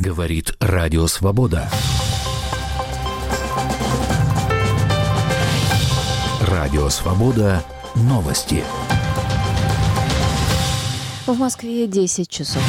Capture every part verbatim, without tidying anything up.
Говорит Радио Свобода. Радио Свобода. Новости. В Москве десять часов.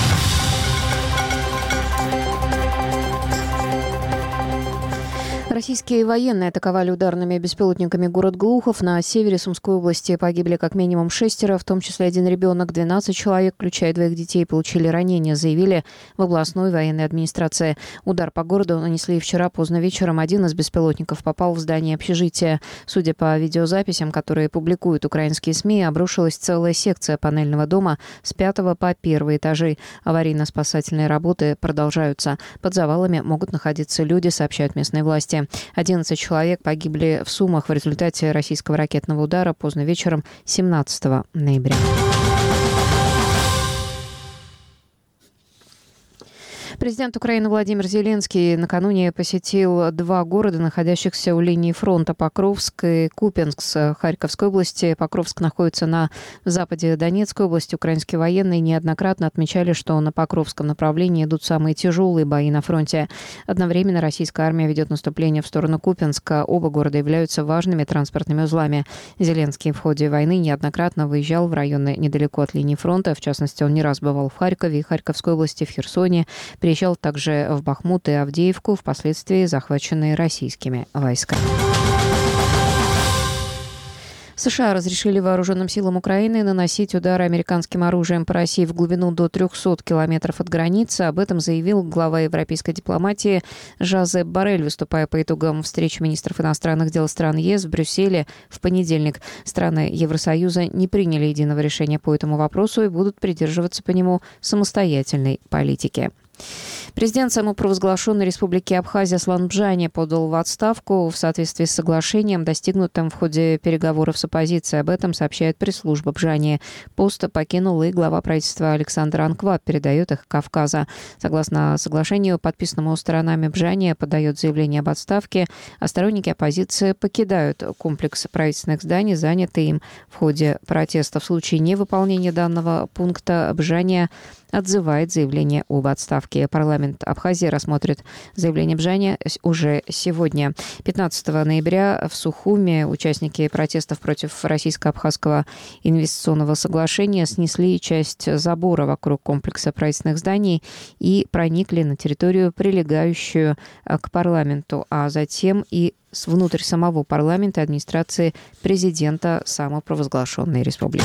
Российские военные атаковали ударными беспилотниками город Глухов. На севере Сумской области погибли как минимум шестеро, в том числе один ребенок. двенадцать человек, включая двоих детей, получили ранения, заявили в областной военной администрации. Удар по городу нанесли вчера поздно вечером. Один из беспилотников попал в здание общежития. Судя по видеозаписям, которые публикуют украинские СМИ, обрушилась целая секция панельного дома с пятого по первый этажи. Аварийно-спасательные работы продолжаются. Под завалами могут находиться люди, сообщают местные власти. одиннадцать человек погибли в Сумах в результате российского ракетного удара поздно вечером семнадцатого ноября. Президент Украины Владимир Зеленский накануне посетил два города, находящихся у линии фронта: Покровск и Купянск Харьковской области. Покровск находится на западе Донецкой области. Украинские военные неоднократно отмечали, что на Покровском направлении идут самые тяжелые бои на фронте. Одновременно российская армия ведет наступление в сторону Купянска. Оба города являются важными транспортными узлами. Зеленский в ходе войны неоднократно выезжал в районы недалеко от линии фронта. В частности, он не раз бывал в Харькове и Харьковской области, в Херсоне. Приезжал также в Бахмут и Авдеевку, впоследствии захваченные российскими войсками. США разрешили вооруженным силам Украины наносить удары американским оружием по России в глубину до трехсот километров от границы. Об этом заявил глава европейской дипломатии Жозеп Боррель, выступая по итогам встречи министров иностранных дел стран ЕС в Брюсселе в понедельник. Страны Евросоюза не приняли единого решения по этому вопросу и будут придерживаться по нему самостоятельной политики. Президент самопровозглашенной республики Абхазия Аслан Бжани подал в отставку в соответствии с соглашением, достигнутым в ходе переговоров с оппозицией. Об этом сообщает пресс-служба Бжани. Пост покинул и глава правительства Александр Анкваб, передает их Кавказа. Согласно соглашению, подписанному сторонами, Бжани подает заявление об отставке, а сторонники оппозиции покидают комплекс правительственных зданий, занятый им в ходе протеста. В случае невыполнения данного пункта Бжани отзывает заявление об отставке. Парламент Абхазии рассмотрит заявление Бжани уже сегодня. пятнадцатого ноября в Сухуме участники протестов против российско-абхазского инвестиционного соглашения снесли часть забора вокруг комплекса правительственных зданий и проникли на территорию, прилегающую к парламенту, а затем и внутрь самого парламента и администрации президента самопровозглашенной республики.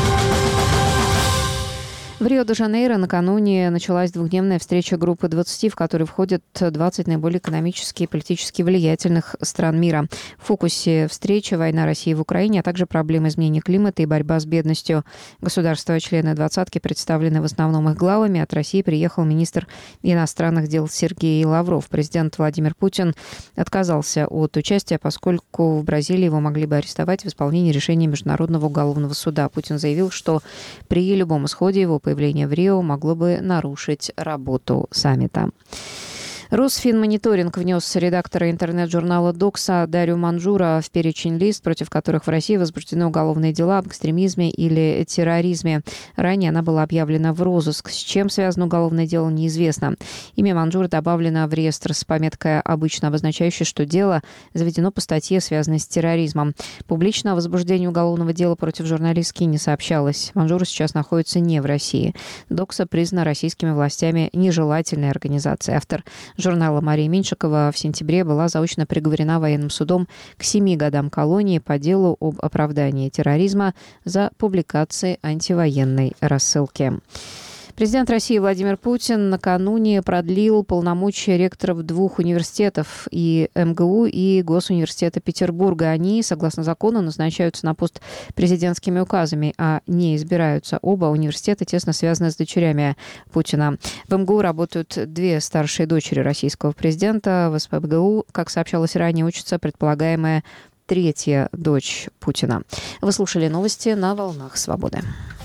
В Рио-де-Жанейро накануне началась двухдневная встреча группы двадцати, в которой входят двадцать наиболее экономически и политически влиятельных стран мира. В фокусе встречи война России в Украине, а также проблемы изменения климата и борьба с бедностью. Государства-члены двадцатки представлены в основном их главами. От России приехал министр иностранных дел Сергей Лавров. Президент Владимир Путин отказался от участия, поскольку в Бразилии его могли бы арестовать в исполнении решения Международного уголовного суда. Путин заявил, что при любом исходе его появление в Рио могло бы нарушить работу саммита. Росфинмониторинг внес редактора интернет-журнала «Докса» Дарью Манжура в перечень лиц, против которых в России возбуждены уголовные дела об экстремизме или терроризме. Ранее она была объявлена в розыск. С чем связано уголовное дело, неизвестно. Имя Манжуры добавлено в реестр с пометкой, обычно обозначающей, что дело заведено по статье, связанной с терроризмом. Публично о возбуждении уголовного дела против журналистки не сообщалось. Манжура сейчас находится не в России. «Докса» признана российскими властями нежелательной организацией. Автор журнала Мария Меньшикова в сентябре была заочно приговорена военным судом к семи годам колонии по делу об оправдании терроризма за публикации антивоенной рассылки. Президент России Владимир Путин накануне продлил полномочия ректоров двух университетов, и эм гэ у, и Госуниверситета Петербурга. Они, согласно закону, назначаются на пост президентскими указами, а не избираются. Оба университета тесно связаны с дочерями Путина. В эм гэ у работают две старшие дочери российского президента. В эс пэ бэ гэ у, как сообщалось ранее, учится предполагаемая третья дочь Путина. Вы слушали новости на «Волнах Свободы».